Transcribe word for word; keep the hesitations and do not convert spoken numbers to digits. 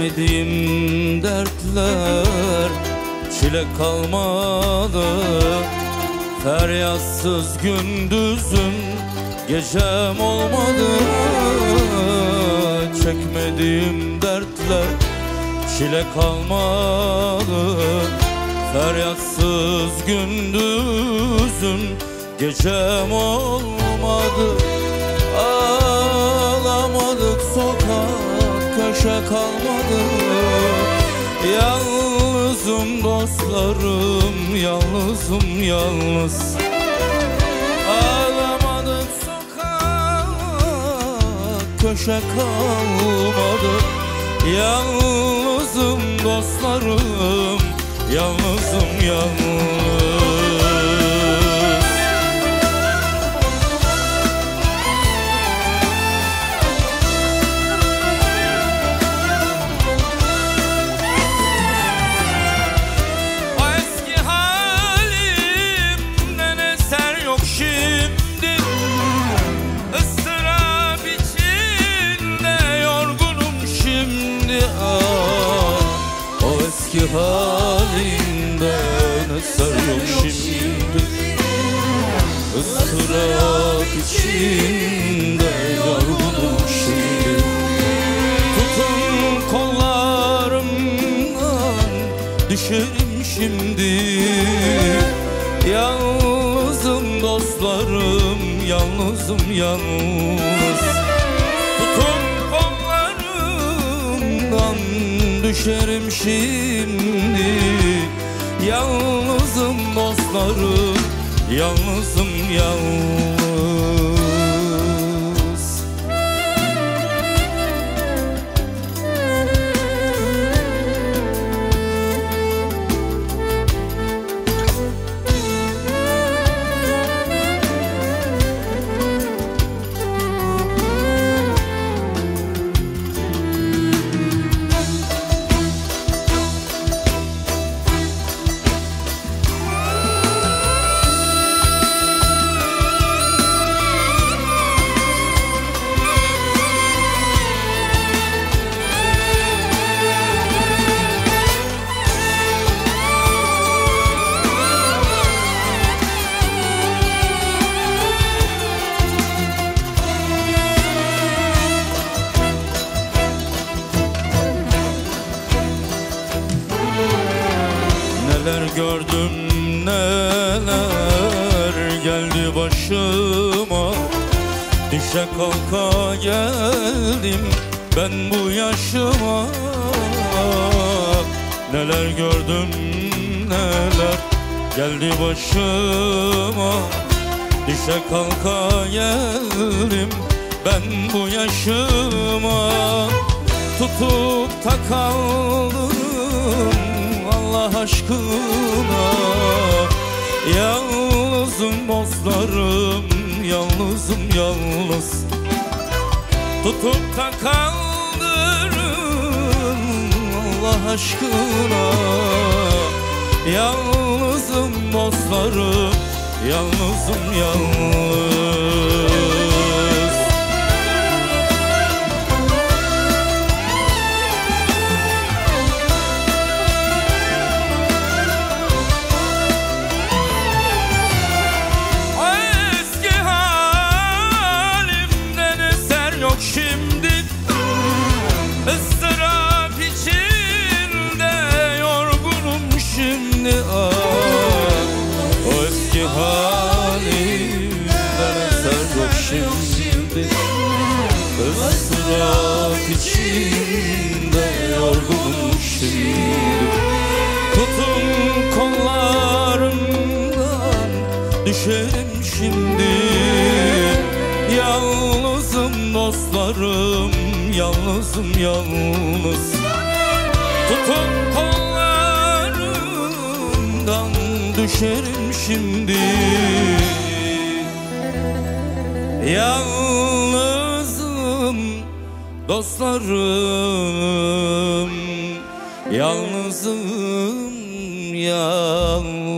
Çekmediğim dertler, çile kalmadı. Feryatsız gündüzüm, gecem olmadı. Çekmediğim dertler, çile kalmadı. Feryatsız gündüzüm, gecem olmadı. Ağlamadık, sokak köşe kalmadı. Yalnızım dostlarım, yalnızım yalnız. Ağlamadık, sokak köşe kalmadı. Yalnızım dostlarım, yalnızım yalnız. Eski halinden eser yok şimdi. Isırak içinde yorgunum şimdi. Tutun kollarımdan, düşerim şimdi. Yalnızım dostlarım, yalnızım yalnız. Tutun kollarımdan, düşerim şimdi. Yalnızım dostlarım, yalnızım yalnız. Neler gördüm, neler geldi başıma. Düşe kalka geldim ben bu yaşıma. Neler gördüm, neler geldi başıma. Düşe kalka geldim ben bu yaşıma. Tutup da kaldım Allah aşkına. Yalnızım dostlarım, yalnızım yalnız. Tutup da kaldırın Allah aşkına. Yalnızım dostlarım, yalnızım yalnız. Şimdi ıstırap içinde yorgunum şimdi. Ah, o eski halimden eser yok şimdi. Istırak içinde yorgunum şimdi. Tutun kollarımdan, düşerim şimdi. Yalnızım dostlarım, yalnızım yalnız. Tutun kollarımdan, düşerim şimdi. Yalnızım dostlarım, yalnızım yalnız.